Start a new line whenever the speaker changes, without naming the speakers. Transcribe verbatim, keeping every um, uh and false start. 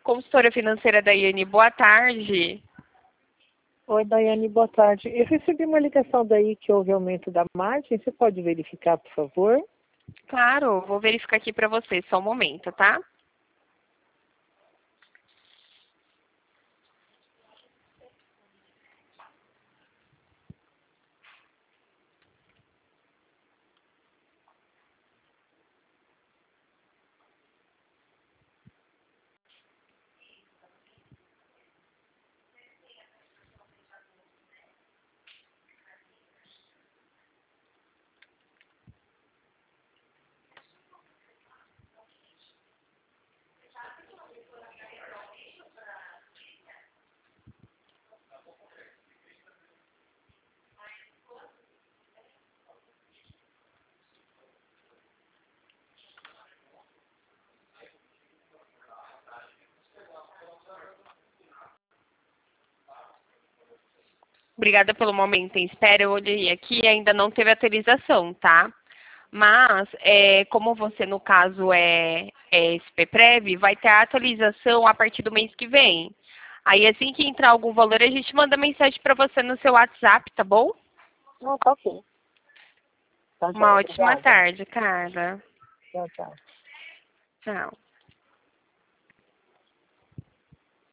Consultora financeira Daiane, boa tarde.
Oi, Daiane, boa tarde. Eu recebi uma ligação daí que houve aumento da margem. Você pode verificar, por favor?
Claro, vou verificar aqui para você, só um momento, tá? Obrigada pelo momento em espera. Eu olhei aqui e ainda não teve atualização, tá? Mas, é, como você, no caso, é, é S P Prev, vai ter a atualização a partir do mês que vem. Aí, assim que entrar algum valor, a gente manda mensagem para você no seu WhatsApp, tá bom?
Não, tá ok. Tá,
Uma
joia.
ótima
Obrigada.
tarde, Carla.
Tchau, tchau.
Tchau.